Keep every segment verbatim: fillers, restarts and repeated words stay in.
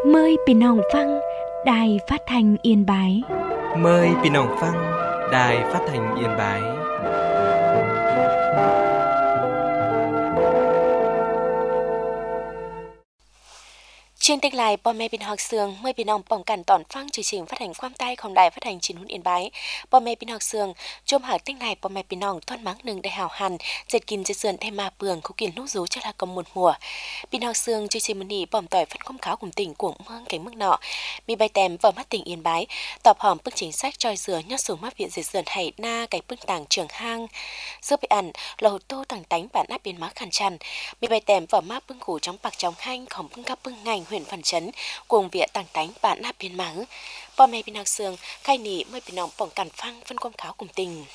Mờiพี่น้องฟัง Đài Phát thanh Yên Bái. Mời พี่น้องฟัง Đài Phát thanh Yên Bái. Chuyên tích lại bò mẹ bình học sường, mời bình ông bỏng cản tỏn phăng chương trình phát hành quang tayของđài phát hành chín huấn Yên Bái. Bò mẹ bình học sường, chôm hạc tích này bò mẹ bình ông thon mắng nừng để hào hàn, dệt kín dệt sườn thêm mà bường khu kín nút rú cho là cầm một mùa. Bình học sường chương trình muni nỉ bỏng tỏi phát công kháo cùng tỉnh của mương cánh mức nọ. Mi bay tèm vào mắt tỉnh Yên Bái, tọp hòm bức chính sách trôi dừa nhót xuống mắt viện dệt sườn hay na cái bức tàng trường hang. Dưa bị ăn, lò hột tô tàng tánh bản áp biến má khăn chăn. Mi bay tèm vào mắt bưng củ trong bạc trong hanh khổng bưng cắp bưng ngành huyện phần chấn cùng viện tàng tánh bản áp biến má. Bò mẹ bình học sường khai nỉ mới bình ông bỏng cản phăng phân công kháo cùng tình.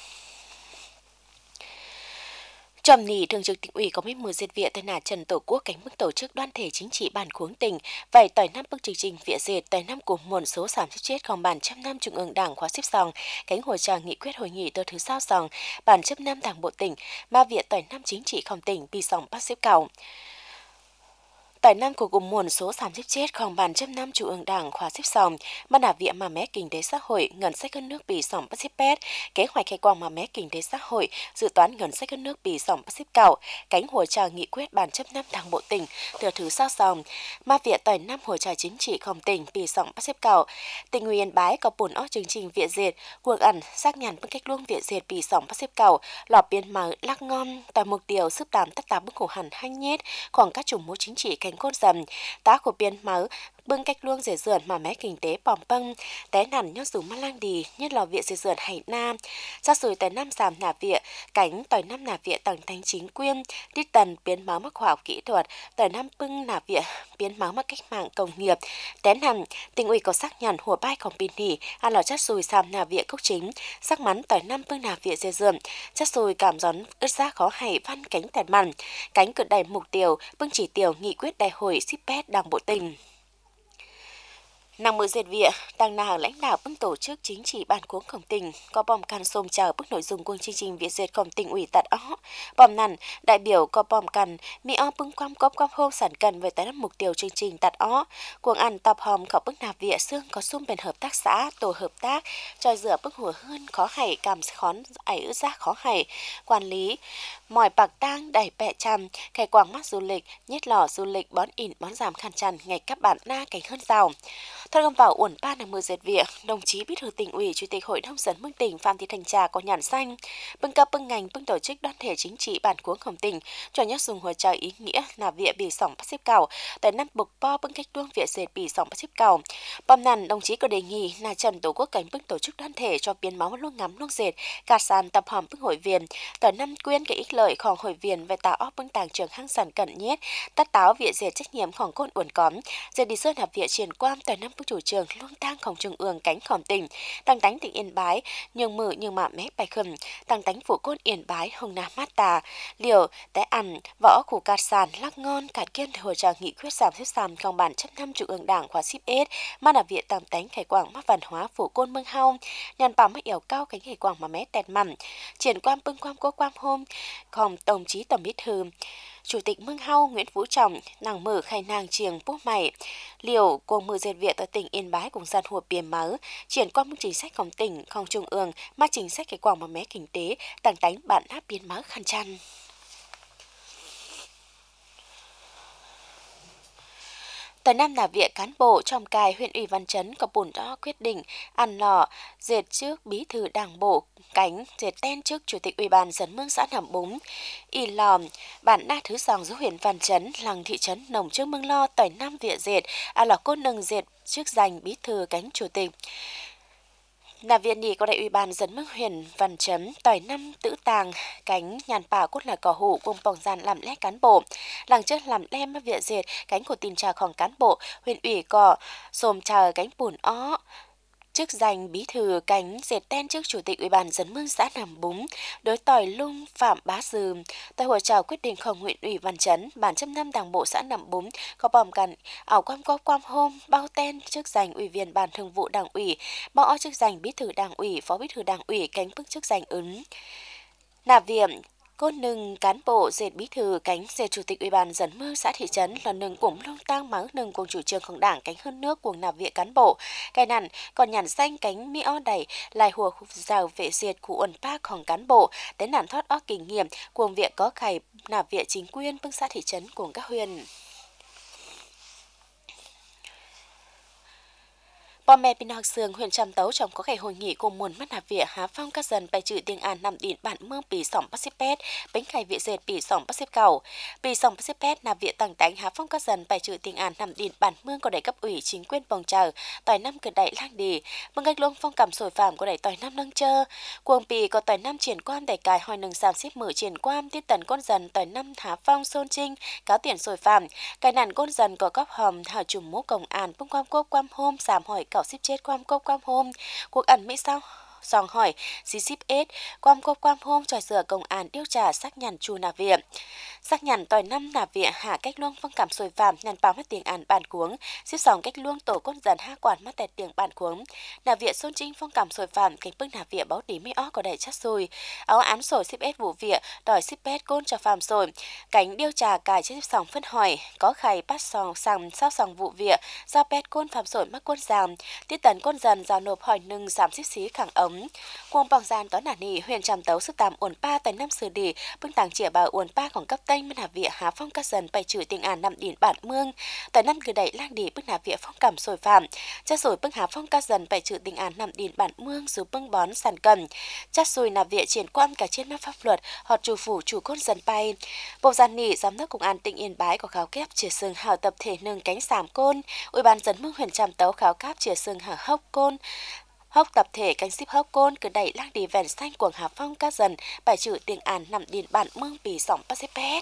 Trầm nỉ thường trực tỉnh ủy có mấy mùa diệt viện tại nà trần tổ quốc cánh bức tổ chức đoàn thể chính trị bản khuống tỉnh vậy tỏi năm bức chương trình viện diệt tại năm cùng một số sám xếp chết còn bản trăm năm trung ương đảng khóa xếp sòng cánh hội tràng nghị quyết hội nghị tờ thứ sao sòng bản chấp năm đảng bộ tỉnh ma viện tỏi năm chính trị không tỉnh bị sòng bắt xếp cầu. Tại năm của cùng nguồn số sám xếp chết khoảng bản trăm năm trung ương đảng khóa xếp sòng, ban đả viện mà mé kinh tế xã hội ngân sách các nước bị sòng bắt xếp pét, kế hoạch khai quang mà mé kinh tế xã hội dự toán ngân sách các nước bị sòng bắt xếp cạo, cánh hội trà nghị quyết bản chấp năm đảng bộ tỉnh từ thứ sao sòng, ma viện tại năm hội trà chính trị không tỉnh bị sòng bắt xếp cạo, tỉnh ủy Yên Bái có bốn ó chương trình viện diệt, cuộc ẩn xác nhận bức cách luông viện diệt bị sòng bắt xếp cạo, lọp biên mở lắc ngon, tại mục tiêu sức tạm tất cả bức khổ hẳn hay nhét, khoảng các chủng mối chính trị cánh cốt dầm, tá của biên máu bưng cách luông rể rượn mà mé kinh tế bỏng băng té nằn nhót dùng mắt lang đi như lò viện rể rượn hay nam ra rồi tại năm giảm nà viện cánh tỏi năm nà viện tầng thánh chính quyên đi tần biến máu mắc khoa học kỹ thuật tỏi năm bưng nà viện biến máu mắc cách mạng công nghiệp té nằn tỉnh ủy có xác nhận hùa bayของปีนี้ăn lò chất rồi giảm nà viện cốc chính sắc mắn tỏi năm bưng nà viện rể rượn chất rồi cảm gión ướt ra khó hay văn cánh tẹt mặn cánh cự đầy mục tiêu bưng chỉ tiêu nghị quyết đại hội xếp pét đảng bộ tỉnh. Năng mơ diệt viện, tăng nào lãnh đạo bức tổ chức chính trị ban cuống khổng tỉnh có bom can xôm chào bức nội dung quân chương trình viện diệt khổng tỉnh ủy tạt ó. Bom nằn, đại biểu có bom can, mỹ ó bưng quam cốp quam hô sản cần về tái đáp mục tiêu chương trình tạt ó. Cuồng ăn tập hòm khẩu bức nạp viện xương có xung bền hợp tác xã, tổ hợp tác, tròi rửa bức hùa hơn khó hảy cảm khón ải ứ giác khó hảy. Quản lý, mỏi bạc tang đẩy bẹ chằm, khai quảng mắt du lịch, nhét lò du lịch bón ỉn bón giảm khăn chăn ngày các bạn na cảnh hơn giàu. Thân gom vào uẩn ba năm mười dệt viện, đồng chí bí thư tỉnh ủy, chủ tịch hội nông dân mương tỉnh Phạm Thị Thanh Trà có nhãn xanh, bưng cấp bưng ngành bưng tổ chức đoàn thể chính trị bản cuống khổng tỉnh cho nhất dùng hỗ trợ ý nghĩa là viện bị sòng bắt xếp cầu, tại năm bục po bưng cách đuông viện dệt bị sòng bắt xếp cầu. Bom nằn đồng chí có đề nghị là trần tổ quốc cảnh bưng tổ chức đoàn thể cho biến máu luôn ngắm luôn dệt, cả sàn tập hòm bưng hội viên, tại năm quyên cái ích lợiของhội viên về tạo óc bưng tàng trường hang sản cận nhét, tát táo viện dệt trách nhiệmของcôn uẩn cóm, dệt đi sơn hợp viện triển quan tại năm chủ trường luôn tăngของtrung ương cánh khổng tỉnh tăng tánh tỉnh Yên Bái nhường mự nhường mạ mép bài khẩn tăng tánh phủ côn Yên Bái hồng nam mát tà liều té ăn võ củ cạt sàn lắc ngon cạt kiên hồi tràng nghị quyết giảm xếp sàm trong bản chấp năm trung ương đảng khóa xếp ết mà đặc viện tăng tánh khải quảng mát văn hóa phủ côn mương hao nhàn bảo mất ẻo cao cánh khải quảng mà mé tẹt mặn triển quan bưng quam cố quam hôm còn đồng chí tổng bí thư Chủ tịch Mương Hau Nguyễn Phú Trọng nàng mở khai nàng chiềng bút mày liều cùng mưa dệt viện ở tỉnh Yên Bái cùng gian hùa biển máu triển qua mức chính sáchของtỉnh không trung ương mà chính sách cái quảng mà mé kinh tế tăng tánh bản áp biến máu khăn chăn. Tại năm là viện cán bộ trong cài huyện ủy Văn Chấn có bổn đó quyết định ăn lò dệt trước bí thư đảng bộ cánh dệt ten trước chủ tịch ủy ban dân mương xã Nậm Búng y lòm bản na thứ sòng giữa huyện Văn Chấn làng thị trấn nồng trước mương lo tỏi năm viện dệt à lò côn nâng dệt trước giành bí thư cánh chủ tịch. Là viện nhì có đại ủy ban dân mương huyện Văn Chấn tỏi năm tử tàng cánh nhàn bà cốt là cỏ hủ cùng bỏng gian làm lẽ cán bộ làng trước làm lem viện dệt cánh của tin tràของcán bộ huyện ủy cỏ xồm trà cánh bùn ó chức giành bí thư cánh dệt ten trước chủ tịch ủy ban dân mương xã Nằm Búng đối tỏi lung Phạm Bá Dừ tại hội chào quyết định không huyện ủy Văn Chấn bản chấp năm đảng bộ xã Nằm Búng có bòm cằn ảo quam có quam hôm bao ten chức giành ủy viên ban thường vụ đảng ủy bao chức giành bí thư đảng ủy phó bí thư đảng ủy cánh bức chức giành ứng nạp viện Cô nừng cán bộ dệt bí thư cánh dệt chủ tịch ủy ban dân mương xã thị trấn là nừng cũng lông tăng mắng nừng cùng chủ trươngของđảng cánh hơn nước cuồng nạp viện cán bộ. Cái nằn còn nhàn xanh cánh mi o đẩy lại hùa rào vệ diệt của uẩn paของcán bộ đến nản thoát ó kinh nghiệm cuồng viện có khải nạp viện chính quyền bưng xã thị trấn cùng các huyện. Bò mẹ Pin Học Sương huyện Trạm Tấu trong có ngày hội nghị cùng muôn mắt nạp viện há phong các dân bài trừ tiếng An nằm điện bản mương pì sỏng Pacific bánh khai viện dệt pì sỏng Pacific cầu pì sỏng Pacific nạp viện tăng tánh há phong các dân bài trừ tiếng An nằm điện bản mương có đầy cấp ủy chính quyền vòng chờ tỏi năm cử đại lang đi mương cách luôn phong cảm sồi phạm có đầy tỏi năm nâng chơ cuồng pì có tỏi năm triển quan đầy cài hỏi nâng sàm xếp mở triển quan tiết tần con dần tỏi năm há phong xôn trinh cáo tiền sồi phạm cái nản con dần có góc hòm hào trùm mũ công an bưng quam cốp quam hôm sàm hỏi cảo xếp chết quam cốp quam hôm cuộc ẩn mỹ sao dòng hỏi xí xíp ết quam cốp quam hôm tròi sửa công an điều tra xác nhận chu nạp viện xác nhận tỏi năm nạp viện hạ cách luông phong cảm sồi phạm nhàn báo mất tiếng An bản cuống xếp sòng cách luông tổ con dần ha quản mất tẹt tiếng bản cuống nạp viện xôn trinh phong cảm sồi phạm cánh bưng nạp viện báo tí mỹ ó có đầy chất sùi áo án sồi xếp ết vụ viện đòi xếp ết côn cho phạm sồi cánh điều tra cài xếp sòng phân hỏi có khải bắt sòng sòng sao sòng vụ viện giao pet côn phạm sồi mắc côn giảm tiết tấn côn dần giao nộp hỏi nâng giảm xếp xí khẳng ống cuồng bằng gian tón nả nỉ huyện Trạm Tấu sức tạm uẩn pa tại năm sử đi bưng tàng chĩa bào uẩn paของcấp tây mân hà viện há phong các dần bày trừ tiếng An nằm điện bản mương tại năm cứ đẩy lang đi bưng hà viện phong cảm sồi phạm cha rồi bưng há phong các dần bày trừ tiếng An nằm điện bản mương dù bưng bón sàn cầm cha rồi nạp viện triển quan cả trên mắt pháp luật họ chủ phủ chủ côn dần bay bộ gian nỉ giám đốc công an tỉnh Yên Bái có kháo kép chìa sừng hào tập thể nâng cánh sàm côn ủy ban dân mương huyện Trạm Tấu kháo kép chìa sừng hào hốc côn hốc tập thể cánh ship hốc côn cứ đẩy lang đi vèn xanh cuồng hà phong các dần bài trừ tiếng An nằm điện bản mương bì sỏng Pacific.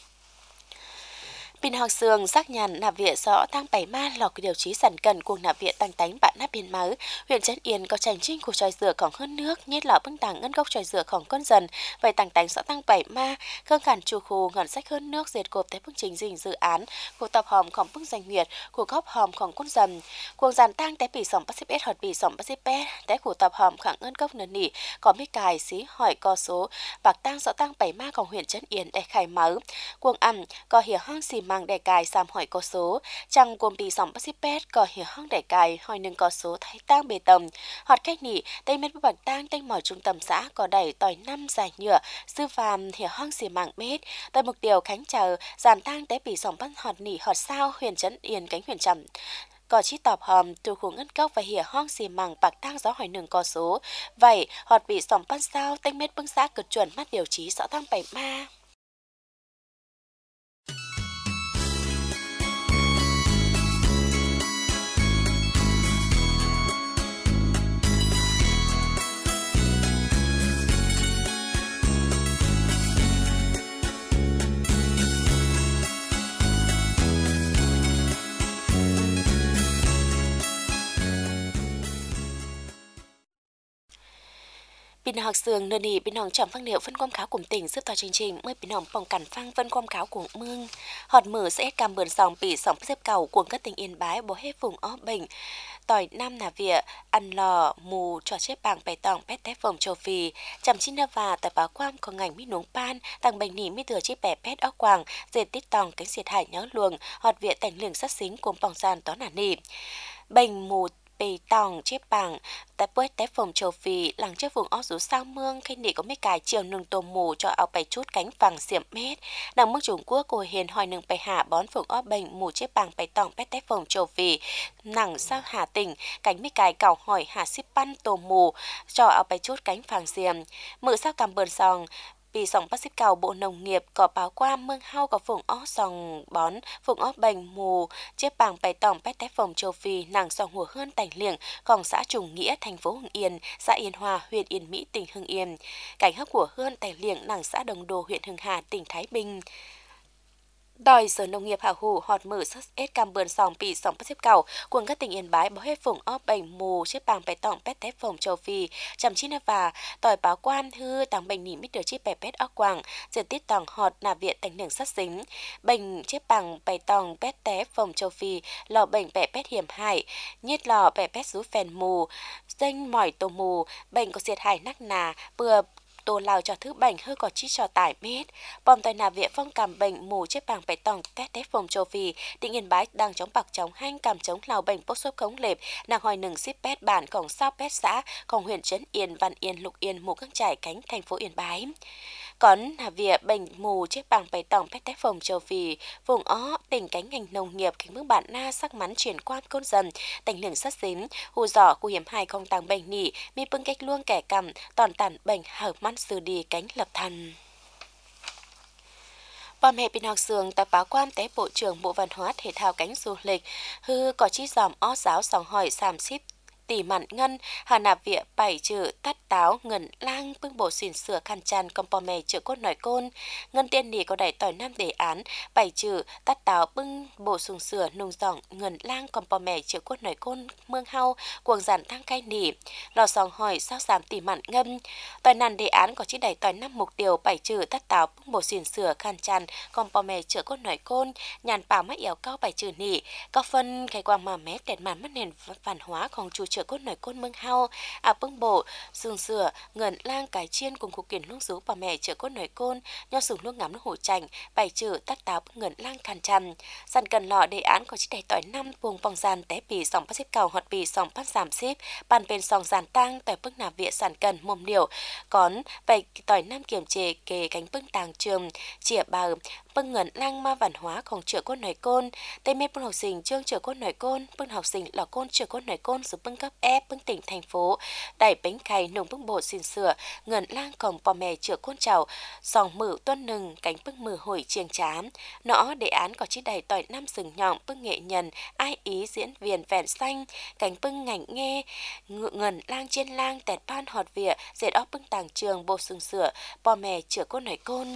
Pin Học Sương xác nhận nạp viện rõ tăng bảy ma lọc điều trí sản cần cuồng nạp viện tăng tánh bạn nắp biên máu huyện Trấn Yên có tranh trinh của tròi dừaของhơn nước nhất là bưng tàng ngân gốc tròi dừaของcon dần vậy tăng tánh rõ tăng bảy ma khương khản chu khu ngân sách hơn nước diệt cộp tới bưng trình dình dự án của tập hòmของbưng danh huyệt của góc hòmของcon dần cuồng dàn tăng té bì sỏng Pacific hợt bì sỏng Pacific té của tập hòm khẳng ngân gốc nền nỉ có mấy cài xí hỏi co số bạc tăng rõ tăng bảy maของhuyện Trấn Yên để khai máu cuồng ẩm có hiểu hang xì mang để cài xàm hỏi có số chẳng gồm bì sỏng Pacific có hiểu hang để cài hỏi nâng có số thay tang bề tầm hoạt cách nỉ tây mét bạc tang tây mỏi trung tâm xã có đẩy tỏi năm dài nhựa sư phàm hiểu hang xì mạng mét tại mục tiêu khánh chờ giàn tang té bì sỏng bắt hoạt nỉ hoạt sao huyện Trấn Yên cánh huyện Trạm có chí tọp hòm từ khu ngân cốc và hiểu hang xì màng bạc tang gió hỏi nâng có số vậy hoạt bị sỏng bắt sao tây mét bưng xã cực chuẩn mắt điều trí rõ tăng bảy ma. Pin Học Sương nơi đi Pin Hồng chọn phân liệu phân quam kháo cùng tỉnh giúp tòa chương trình mới Pin Hồng phòng cản phăng phân quam kháo của mương họt mở sẽ cam bờn sòng bị sòng xếp cầu của các tỉnh Yên Bái bố hết vùng ó bệnh tỏi nam nà vịa ăn lò mù trò chết bảng bày tòng pét tép phòng châu Phi chậm chín nà và tại báo quam có ngành mỹ nướng pan tăng bệnh nỉ mỹ thừa chi bẻ pét óc quàng dệt tít tòng cánh xiệt hải nhớ luồng họt vịa tảnh lường sát xính cùng bỏng gian tó nà nỉ bệnh mù bì tòng chiếc bằng tại bớt té phòng châu Phi làng trước vùng ó rú sao mương khi nỉ có mấy cài chiều nương tô mù cho áo bày chút cánh vàng xiểm mét đằng mức Trung Quốc của hiền hỏi nương bày hạ bón vùng ó bệnh mù chiếc bằng bày tòng bét té phòng châu Phi nằng sao hà tỉnh cánh mấy cài cào hỏi hà xíp pan tô mù cho áo bày chút cánh vàng xiểm mự sao cầm bờn sòng Bì sòng bác xích cầu Bộ Nông nghiệp có báo qua mương hao có vùng ó sòng bón, vùng ó bệnh mù, chiếc bảng bày tòng pét tép phòng châu Phi, nàng sòng hùa hơn tành liệng, còn xã Trùng Nghĩa, thành phố Hưng Yên, xã Yên Hòa, huyện Yên Mỹ, tỉnh Hưng Yên. Cảnh hấp của hơn tành liệng nàng xã Đồng Đô, huyện Hưng Hà, tỉnh Thái Bình. Đòi Sở Nông nghiệp hảo hủ họt mở sắc ết cam bươn sòng bị sòng bắt xếp cầu cuồng các tỉnh Yên Bái bảo hết vùng ó bệnh mù chiếc bảng bày tòng pét tép phòng châu Phi chăm chi và tỏi báo quan hư tàng bệnh nỉ mít được chiếc bè pét óc quàng diện tích tòng họt nà viện thành đường sát dính bệnh chiếc bảng bày tòng pét tép phòng châu Phi lò bệnh bè pét hiểm hại nhất lò bè pét rú phèn mù danh mỏi tô mù bệnh có diệt hại nắc nà bừa tổ lào cho thứ bệnh hơi có chi cho tải mết bom tai nạn viện phong cảm bệnh mù chết bằng bày tòng tét tét phòng châu Phi định yên bái đang chống bạc chống hanh cảm chống lào bệnh bốc xốp khống lệp nàng hỏi nừng ship pet bản cổng sao pet xã cổng huyện trấn Yên Văn Yên Lục Yên mù các trải cánh thành phố Yên Bái còn là việc bệnh mù chết bằng bày tòng pet tét phòng châu Phi vùng ó tỉnh cánh ngành nông nghiệp cánh mức bản na sắc mắn chuyển qua côn dần tỉnh lường sắt xím hù giỏ của hiểm hai không tàng bệnh nỉ mi bưng cách luông kẻ cầm toàn tản bệnh hợp mắt sư đi cánh lập thần bà mẹ bình học sường tại báo quan tế bộ trưởng bộ văn hóa thể thao cánh du lịch hư có chi dòm ó giáo sòng hỏi sàm ship tỷ mặn ngân hà nạp viện bảy chữ tắt táo ngần lang bưng bộ xỉn sửa khăn chăn công bò mè chữ cốt nói côn ngân tiên nỉ có đẩy tỏi nam đề án bảy chữ tắt táo bưng bộ sùng sửa nung giọng ngần lang công bò mè chữ cốt nói côn mương hau cuồng giản thang cay nỉ lò sòng hỏi sao giảm tỷ mặn ngâm tỏi nàn đề án có chỉ đẩy tỏi năm mục tiêu bảy chữ tắt táo bưng bộ xỉn sửa khăn chăn công bò mè chữ cốt nói côn nhàn bảo mắt éo cao bảy chữ nỉ có phân cái quang mà mét đèn màn mất nền văn hóaของchủ chợ cốt nổi côn mương hao à bưng bộ sương sửa ngẩn lang cái chiên cùng cục kiển lúc rú bà mẹ chợ cốt nổi côn nho sùng nước ngắm nước hổ chành bảy chữ tắt táo bưng ngẩn lang khàn chằm sàn cần lọ đề án có chỉ đầy tỏi năm vùng vòng giàn té bì sòng bắt xếp cầu hoặc bì sòng bắt giảm xếp bàn bên sòng giàn tang tỏi bưng nà viện sàn cần mồm điệu còn bảy tỏi năm kiểm chế kề cánh bưng tàng trường chỉa bào bưng ngẩn lang ma văn hóaของchợ cốt nổi côn tây mê bưng học sinh chương chợ cốt nổi côn bưng học sinh lò côn chợ cốt nổi côn giúp bưng cấp ép bưng tỉnh thành phố đẩy bánh khay nồng bưng bột xin sửa ngẩn lang cổng bò mè chợ côn chảo sòng mử tuân nừng cánh bưng mử hồi chiêng chám nõ đề án có chỉ đầy tỏi năm sừng nhọn bưng nghệ nhân ai ý diễn viên vẹn xanh cánh bưng ngảnh nghe ngẩn lang trên lang tẹt ban họt vỉa dệt óc bưng tàng trường bột sừng sửa bò mè chợ cốt nổi côn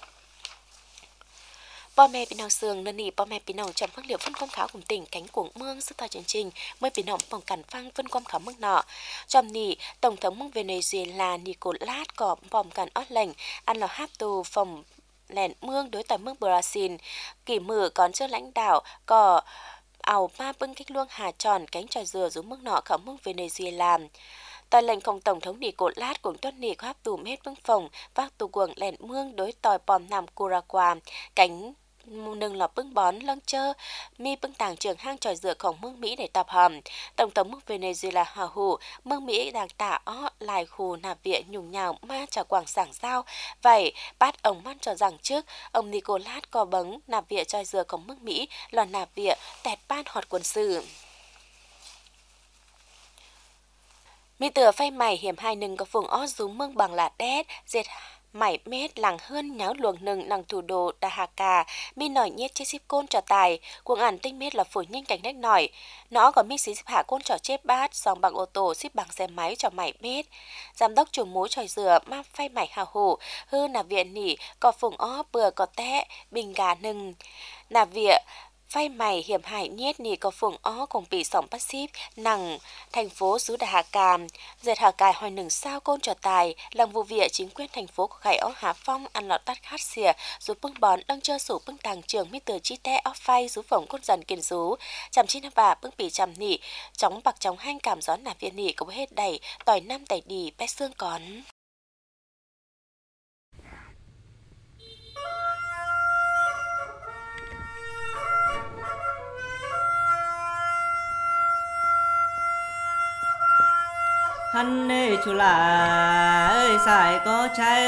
bò mẹ bình nào sườn nên nỉ bò mẹ bình nào chọn phương liệu phân công khảo cùng tỉnh cánh cuồng mương sức thao chương trình mới bình nào bằng cản phăng phân công khảo mức nọ trong nỉ tổng thống mương Venezuela Nicolas có bom cản ót lệnh ăn lò hát tù phòng lẻn mương đối tại mương Brazil kỷ mử còn chưa lãnh đạo có ảo ba bưng cách luông hà tròn cánh trò dừa rú mức nọ khảo mương Venezuela tại lệnh không tổng thống đi cột lát cũng tuân nỉ khắp tù hết bưng phòng vác tù quần lẻn mương đối tòi bom nằm Curacao cánh nâng lò bưng bón lăng chơ mi bưng tàng trường hang tròi dựaของmương Mỹ để tập hầm tổng thống mương Venezuela hào hủ mương Mỹ đang tả ó lại khu nạp viện nhùng nhào ma trả quảng sảng sao vậy bắt ông man cho rằng trước ông Nicolas có bấng nạp viện tròi dựaของmương Mỹ là nạp viện tẹt ban hoạt quân sự mi tựa phay mày hiểm hai nừng có phường ó rúm mương bằng là đét dệt mảy mét làng hơn nháo luồng nừng nàng thủ đô Đà Hà Cà mi nổi nhét chế ship côn trò tài cuồng ản tinh mét là phổi nhanh cảnh nách nổi nó còn mi xí ship hạ côn trò chép bát sòng bằng ô tô ship bằng xe máy trò mảy mét giám đốc chủ mối tròi dừa ma phay mảy hào hổ hư nà viện nỉ có phường ó bừa có té bình gà nừng nà viện phay mày hiểm hại nhét nỉ có phường ó cùng bị sòng bắt ship nằng thành phố xứ Đà Hà Cà dệt Hà Cài hỏi nừng sao côn trò tài làm vụ việc chính quyền thành phố của khải ó Hà Phong ăn lọt tắt khát xìa rú bưng bón đang chơi sủ bưng tàng trường mi từ chi té óc phay rú phồng côn dần kiên rú chăm chi năm bà bưng bị chăm nỉ chóng bạc chóng hanh cảm gió nạp viên nỉ cũng hết đầy tỏi năm tẩy đi bé xương còn hắn ê chú là ơi xài có trái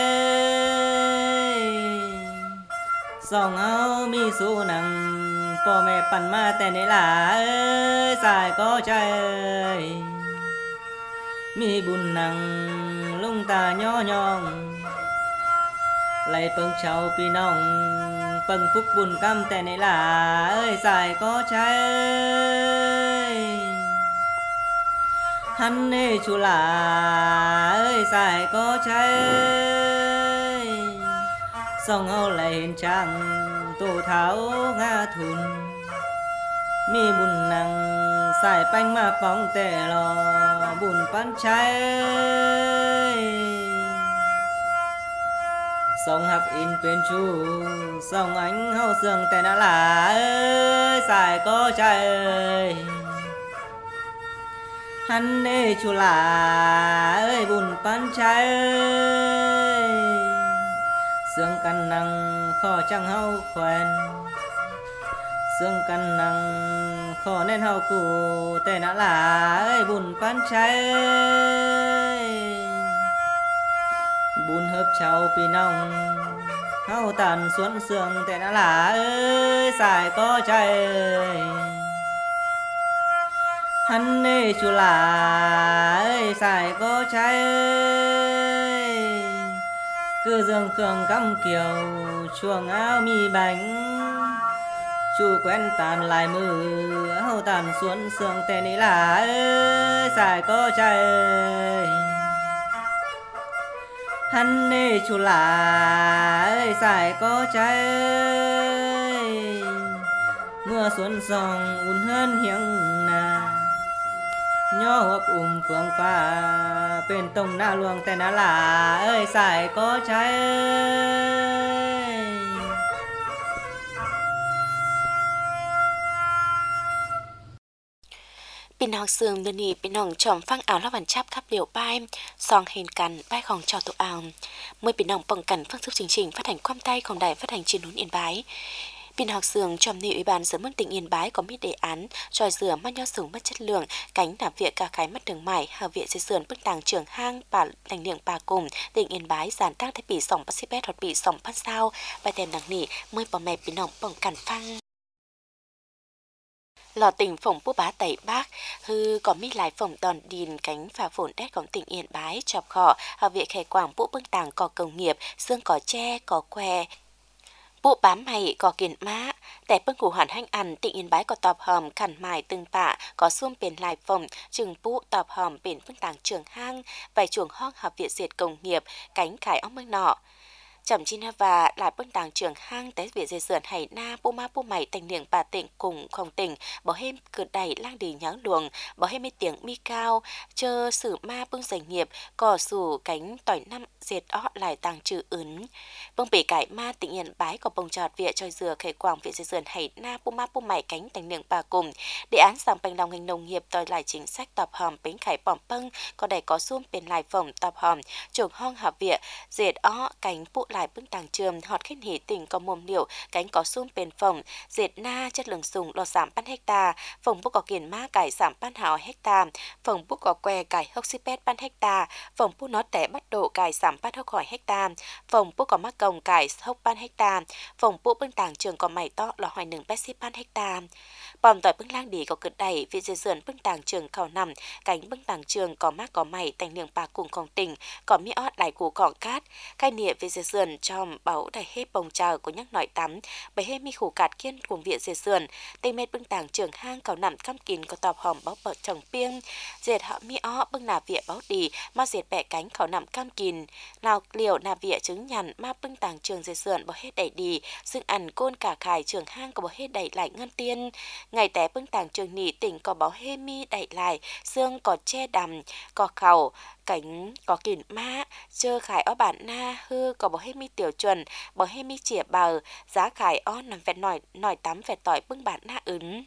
song áo mi su nằng po mẹปั่นมาแต่นี่ล่ะเอ้ยสายก็ใจมีบุญนังลุงตาย่อยองไล่เปิงเชาพี่น้องเปิงพุกบุญกำแต่นี่ล่ะเอ้ยสายก็ใจhắn ê chú là ơi xài có trái song áo lại hình trang tổ tháo ngã thùn mi buồn nặng xài bánh mà bóng tè lò buồn pan trái song hạc in bên chú song ánh hao sương tè đã là ơi xài có trái hắn ê chu là ơi bùn pan trái xương căn năng khó chẳng hao khoen xương căn năng khó nên hao cụ tệ nã là ơi bùn pan trái bùn hớp cháu pi nong hao tàn xuống xương tệ nã là ơi xài có chạy hắn ê chu là ơi xài có trái cứ dương cường cắm kiều chuồng áo mi bánh chu quen tàn lại mưa hao tàn xuống xương tên ấy là ơi xài có trái hắn ê chu là ơi xài có trái mưa xuống sông un hơn hiếng nà nhó hộp um phương pha bên tông na luồng tên na là ơi xài có trái พี่น้องซึ่งเดี๋ยวนี้พี่น้องชมฟังเอาละวันชับครับเดี๋ยวป้ายซองเห็นกันป้ายของจอตัวเอาเมื่อพี่น้องป้องกันฟังซึกจริงๆphát hànhความใต้ของใดphát hành chiến nún yên bái Pin học sường trong ni ủy ban sớm mất tỉnh Yên Bái có biết đề án tròi dừa mắt nho sừng mất chất lượng cánh đạp viện cả cái mắt đường mải hà viện xây sườn bức tàng trường hang bà thành liệng bà cùng tỉnh Yên Bái giàn tác thay bị sòng bắt xếp hoặc bị sòng bắt sao bài tên đằng nỉ mới bỏ mẹ pin học bằng cản phăng lò tỉnh phồng bố bá tẩy bác hư có mi lại phồng đòn điền cánh và phồn đétของtỉnh Yên Bái chọc khỏ hà viện khẻ quảng bố bức tàng có công nghiệp xương có tre có que bộ bám mày có kiện máแต่เปิ้งกูหันให้อันติอินไบก็ตอบหอมขันหมายตึงปะก็ซุ่มเป็นลายฝมจึงปุ๊ตอบหอมเป็นเปิ้งต่างเtrườngห้างไปช่วงห้องhọc viện diệt công nghiệp cánh khải ócเมืองนอกchậm chi na và lại bưng tàng trường hang té viện dây sườn hay na pu ma pu mày thành niệm bà tỉnh cùng không tỉnh bỏ thêm cử đầy lang đi nháo luồng bỏ thêm mấy tiếng mi cao chờ sử ma bưng doanh nghiệp cò sủ cánh tỏi năm diệt ó lại tàng trừ ứng bưng bể cải ma tỉnh Yên Bái có bông trọt viện trôi dừa khởi quảng viện dây sườn hay na pu ma pu mày cánh thành niệm bà cùng đề án giảm bành lòng ngành nông nghiệp tỏi lại chính sách tọp hòm bến khải bỏm pâng có đầy có xuông bên lại phồng tọp hòm trường hong học viện diệt ó cánh phụ lại bưng tàng trường họt khen hỉ tỉnh có mồm liệu cánh có xung bền phồng dệt na chất lượng sùng lọt giảm ban hecta phồng bút có kiền ma cải giảm ban hào hecta phồng bút có que cải hốc xí pet ban hecta phồng bút nó tẻ bắt độ cải giảm ban hốc khỏi hecta phồng bút có mắc cồng cải hốc ban hecta phồng bút bưng tàng trường có mày to là hoài nừng pet xí ban hecta bòm tỏi bưng lang đi có cực đầy vị dây sườn bưng tàng trường khẩu nằm cánh bưng tàng trường có mác có mày thành niềng bà cùngของtỉnh có mi ót lại củ cỏ cát khai nịa vị dây sườn trong bảo đầy hết bồng trào của nhắc nội tắm bởi hết mi khủ cạt kiên cùng viện dây sườn tây mét bưng tàng trường hang cầu nằm căm kín có tọp hòm báo bờ trồng piêng dệt họ mi ó bưng nà viện báo đi mà dệt bẹ cánh khẩu nằm căm kín nào liều nà viện trứng nhằn mà bưng tàng trường dây sườn bảo hết đẩy đi xương ăn côn cả khải trường hang có bảo hết đẩy lại ngân tiên ngày té bưng tàng trường nỉ tỉnh có báo hết mi đẩy lại xương có che đầm có khẩu cánh có kìn ma chơ khải ó bản na hư có bỏ hết mi tiểu chuẩn bỏ hết mi chỉa bờ giá khải ó nằm vẹn nổi nổi tắm vẹn tỏi bưng bản na ứng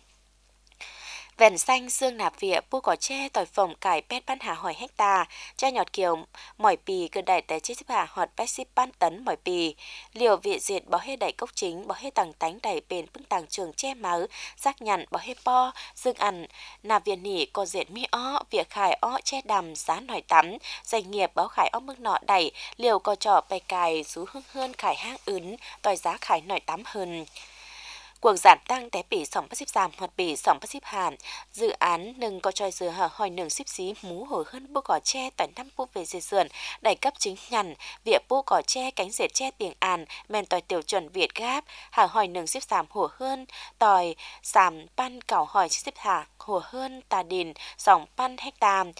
vẹn xanh xương nạp vía pu có che tỏi phồng cải pet ban hà hỏi hecta cha nhọt kiều mỏi pì cứ đẩy té chết bà họt pet ship ban tấn mỏi pì liều vị diệt bỏ hết đẩy cốc chính bỏ hết tàng tánh đẩy bền bưng tàng trường che máu rác nhằn bỏ hết po dương ăn nạp viên nỉ có diệt mi ó việc khải ó che đầm giá nổi tắm doanh nghiệp báo khải ó mức nọ đẩy liều có trò bày cài rú hương hơn khải hang ứng tỏi giá khải nổi tắm hơn cuộc giảm tăng té bỉ sòng bắt xếp giảm hoặc bỉ sòng bắt xếp hàn dự án nâng có tròi dừa hở hỏi nâng xếp xí mú hồi hơn bố cỏ tre tỏi năm bố về dây sườn đẩy cấp chính nhằn vịa bố cỏ tre cánh dệt tre tiền àn men tỏi tiểu chuẩn Việt gáp hở hỏi nâng xếp giảm hổ hơn tỏi giảm pan cảo hỏi xếp hạ hổ hơn tà đìn sòng pan hecta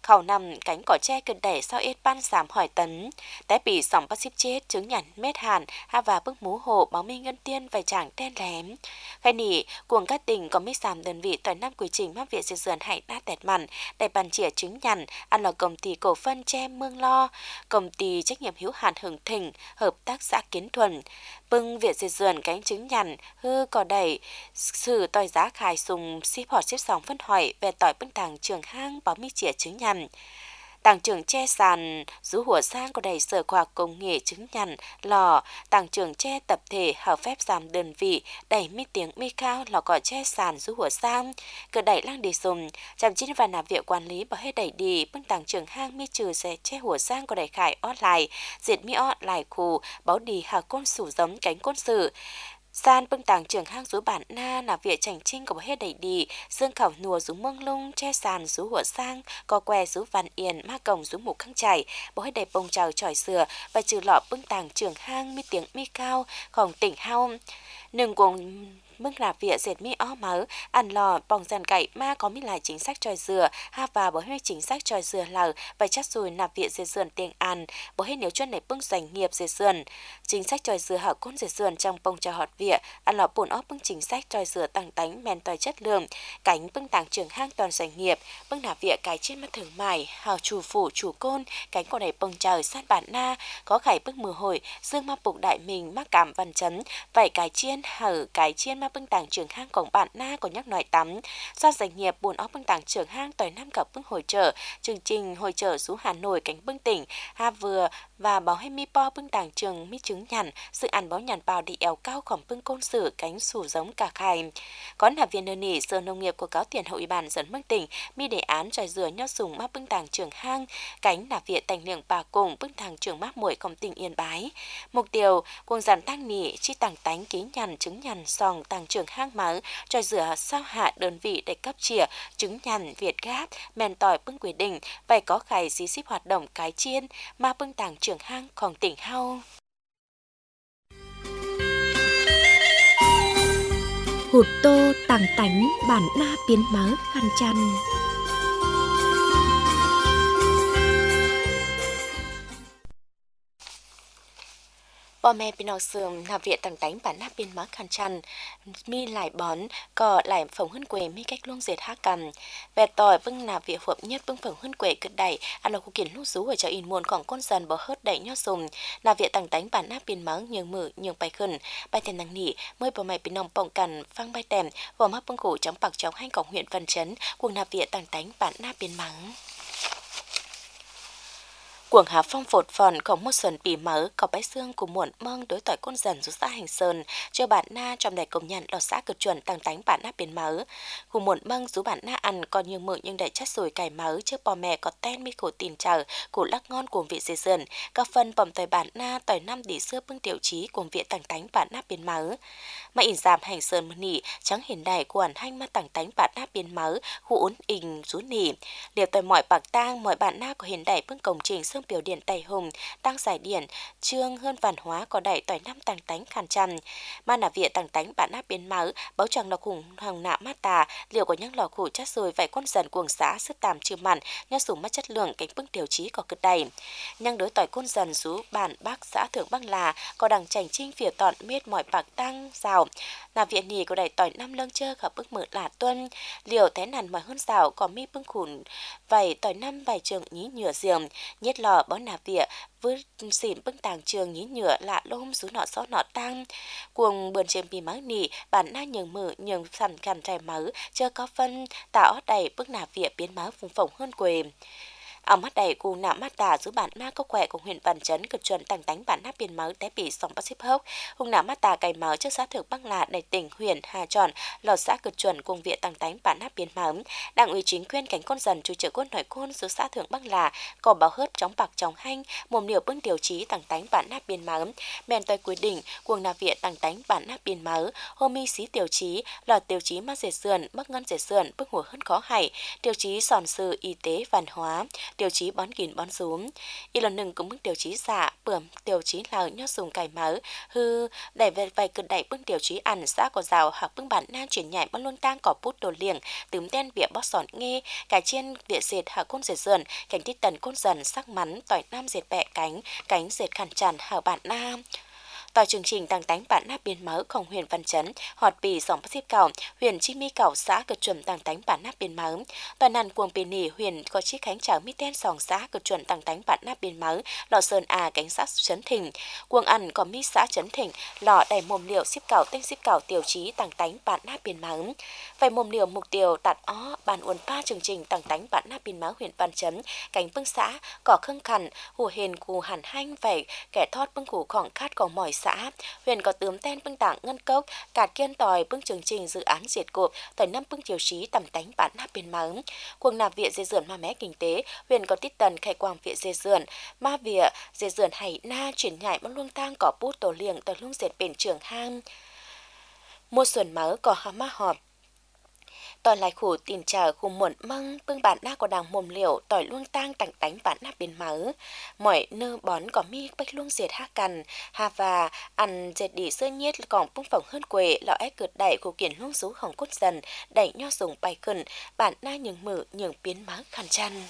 khẩu nằm cánh cỏ tre cực đẩy sau ít ban giảm hỏi tấn té bị sòng bắt ship chết chứng nhận mét hàn ha và bức mú hộ báo minh ngân tiên vài chàng ten lém khai nỉ cuồng các tỉnh có mít giảm đơn vị tỏi năm quy trình mắc viện diệt dườn hãy đa tẹt mặn đại bàn chỉa chứng nhận ăn là công ty cổ phân tre mương lo công ty trách nhiệm hữu hạn Hưng Thịnh hợp tác xã Kiến Thuần bưng viện diệt dườn cánh chứng nhận hư cỏ đẩy sử tỏi giá khai sùng ship họ ship sòng phân hỏi về tỏi bưng tàng trường hang báo mi chỉa chứng nhận tàng trưởng che sàn rú hùa sang có đầy sở khoa công nghệ chứng nhận lò tàng trưởng che tập thể hợp phép giảm đơn vị đẩy mi tiếng mi cao lò cỏ che sàn rú hùa sang cờ đẩy lang đi sùng chăm chín và nạp viện quản lý bảo hết đẩy đi bưng tàng trưởng hang mi trừ sẽ che hùa sang có đầy khải ót lại diệt mi ót lại khù báo đi hà côn sủ giống cánh côn sử san bưng tàng trường hang rú bản na là viện chảnh trinh của hết đầy đi dương khảo nùa rú mông lung che sàn rú hủa sang co que rú văn yên ma cổng rú mục khăng chảy bỏ hết đầy bông trào tròi sừa và trừ lọ bưng tàng trường hang mi tiếng mi cao khổng tỉnh hao nừng cuồng mưng nạp viện dệt mi ó mớ ăn lò bòng dàn cậy ma có mi lại chính sách tròi dừa ha và bỏ hết chính sách tròi dừa lờ và chắc rồi nạp viện dệt dườn tiền ăn bỏ hết nếu chuyên này bưng doanh nghiệp dệt dườn chính sách tròi dừa hở côn dệt dườn trong bông trà họt viện ăn lò bùn óc bưng chính sách tròi dừa tăng tánh men tòi chất lượng cánh bưng tàng trường hang toàn doanh nghiệp bưng nạp viện cái trên mặt thường mải hào chủ phủ chủ côn cánh còn này bông trời sát bản na có khải bưng mưa hồi dương ma bụng đại mình mắc cảm văn chấn vậy cái chiên hở cái chiên ma bưng tàng trường hang cổng bạn na có nhắc nói tắm do doanh nghiệp buồn óc bưng tàng trường hang tỏi năm cặp bưng hội trợ chương trình hội trợ xuống Hà Nội cánh bưng tỉnh ha vừa và báo hay mi po bưng tàng trường mi chứng nhận sự ăn báo nhàn bào đi eo cao khổng bưng côn sử cánh sủ giống cả khai có nạp viên đơn nỉ sở nông nghiệp của cáo tiền hậu ủy ban dẫn bưng tỉnh mi đề án tròi dừa nho sùng mắc bưng tàng trường hang cánh nạp viện tành lượng bà cùng bưng tàng trường mắc muội công tỉnh Yên Bái mục tiêu cuồng giản tăng nỉ chi tàng tánh ký nhằn chứng nhằn sòng tàng trường hang máu tròi dừa sao hạ đơn vị để cấp chìa chứng nhằn Việt Gáp men tỏi bưng quy định phải có khải xí ship hoạt động cái chiên mà bưng tàng trường hang còn tỉnh hao hụt tô tàng tánh bản na biến mớ khăn chăn bò mẹ pin nọ sườn nạp viện tàng tánh bản nắp biên mắc khăn chăn mi lại bón cò lại phồng hân quê mi cách luông dệt hát cầm về tỏi bưng nạp viện phượng nhất bưng phồng hân quê cực đẩy ăn là khu kiến lúc rú ở chợ in muôn còn con dần bỏ hớt đẩy nhót sùng nạp viện tàng tánh bản nắp biên mắng nhường mử nhường bài khẩn bài tiền năng nỉ mới bò mẹ pin nong bỏng cằn phăng bay tèm vỏ mắt bưng cổ chống bạc chống hai cổng huyện Văn Chấn cùng nạp viện tàng tánh bản nắp biên mắng cuồng hà phong phột phòn có một sườn bì mỡ có bãi xương của muộn mong đối tỏi côn dần rút xã hành sơn cho bạn na trong đại công nhận lọt xã cực chuẩn tăng tánh bạn na biến mỡ của muộn mong rú bạn na ăn còn nhiều mỡ nhưng đầy chất sùi cải mỡ trước bò mẹ có ten mi cổ tiền chờ của lắc ngon cùng vị dê dườn các phân bầm tỏi bạn na tỏi năm đỉ xưa bưng tiểu trí cùng vị tăng tánh bạn na biến mỡ mà in giảm hành sơn mơ nỉ trắng hiện đại của hẳn hanh mà tăng tánh bạn na biến mỡ khu ún ình rú nỉ liều tỏi mọi bạc tang mọi bạn na của hiện đại bưng công trình biểu điện tây hùng tăng giải điện trương hơn văn hóa có đẩy tỏi năm tăng tánh khăn chăn mà nạp viện tăng tánh bản áp biến máu báo chẳng lọc hùng hằng nạ mát tà liệu có những lò khủ chất rồi vậy con dần cuồng xã sức tàm chưa mặn nhớ sủng mất chất lượng cánh bưng tiểu trí có cực đầy nhang đối tỏi con dần rú bản bác xã thượng băng là có đằng chành trinh phía tọn miết mọi bạc tăng rào nạp viện nì có đẩy tỏi năm lương chơ khả bức mực là tuân liều té nằn mọi hơn rào có mi bưng khủn vậy tỏi năm vài trường nhí nhựa giềng nhất lò bó nạp viện với xỉn bưng tàng trường nhí nhựa lạ lôm rú nọ xó nọ tăng cuồng bườn trên bì máu nì bản na nhường mử nhường sẵn cằn rẻ máu chơ có phân tạo đầy bức nạp viện biến máu vùng phồng hơn quê ở mắt đầy cu nạm mắt tà giữ bản ma có khỏe của huyện Văn Chấn cực chuẩn tăng tánh bản nắp biên máu té bị sòng bắt xếp hốc hùng nạm mắt tà cày máu trước xã thượng băng là đầy tỉnh huyện Hà Tròn lọt xã cực chuẩn cùng viện tăng tánh bản nắp biên máu đảng ủy chính quyền cánh con dần chú trợ côn nội côn giữ xã thượng băng là có báo hớp chống bạc chống hanh mồm liều bưng điều trí tăng tánh bản nắp biên máu bèn tôi quy định cuồng nạp viện tăng tánh bản nắp biên máu hôm mi xí tiêu chí lọt tiêu chí mắc dệt sườn mắc ngân dệt sườn bức hùa hơn khó hại tiêu chí sòn sự y tế văn hóa tiêu chí bón kín bón rúm y lần hนึ่งcũng mức tiêu chí xạ bướm tiêu chí là nho dùng cải mớ hư để về vài cực đẩy bưng tiêu chí ăn xã có rào hoặc bưng bản na chuyển nhảy bón luôn tang cỏ bút đồ liềng tướm đen bịa bót sòn nghe cải chiên bịa dệt hạ côn dệt dườn cảnh tích tần côn dần sắc mắn tỏi nam dệt bẹ cánh cánh dệt khăn tràn hảo bản nam tỏi chương trình tăng tánh bản na biên mớของhuyện Văn Chấn họt bì sòng bắt xếp cầu huyện Chi Mi cầu xã cực chuẩn tăng tánh bản na biên mớ toàn nàn cuồng bì nỉ huyện có chiếc khánh chảo mi ten sòng xã cực chuẩn tăng tánh bản na biên mớ lò sơn à cánh xã Trấn Thịnh cuồng ăn có mi xã Trấn Thịnh lò đầy mồm liều xếp cầu tên xếp cầu tiêu chí tăng tánh bản na biên mớ vậy mồm liều mục tiêu đặt ó bản uốn pa chương trình tăng tánh bản na biên mớ huyện Văn Chấn cánh bưng xã cỏ khưng khẩn hù hền cù hẳn hanh vậy kẻ thót bưng củ khỏng khát có mỏi xã huyện có tướm ten bưng tảng ngân cốc cạt kiên tòi bưng chương trình dự án diệt cộp tới năm bưng chiều chí tầm tánh bản nắp biên mớ cuồng nạp viện dê dườn ma mé kinh tế huyện có tít tần khai quang viện dê dườn ma vỉa dê dườn hay na chuyển nhảy băng luông tang cỏ bút tổ liềng tới lung dệt bền trường hang mua xuân mớ có hà ma họp tỏi lại khủ tìm chờ khùng muộn măng bưng bản na có đàng mồm liều tỏi luông tang tặng tánh bản na biến mớ mọi nơ bón có mi bách luông dệt ha cằn ha và ăn dệt đi sơ nhiết còn bung phỏng hơn quê lọ ép cượt đẩy của kiển luông rú hỏng cốt dần đẩy nho dùng bay cẩn bản na nhường mở nhường biến mớ khăn chăn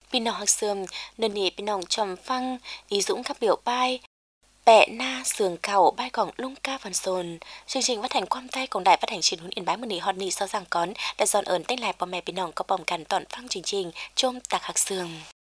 พี่น้องหักเสื่อมเนินนี้พี่น้องจอมฟังý dũng các biểu bài bẹ na sườn cầu bài còng lung ca phần sồn chương trình phát hành quang tayของđài phát hành truyền huấn yên bái mười nỉ hot nỉ so rằng con đã dọn ơn tên lại bà mẹพี่น้องก็ป้องกันตอนฟังจริงๆชมตักหักเสื่อม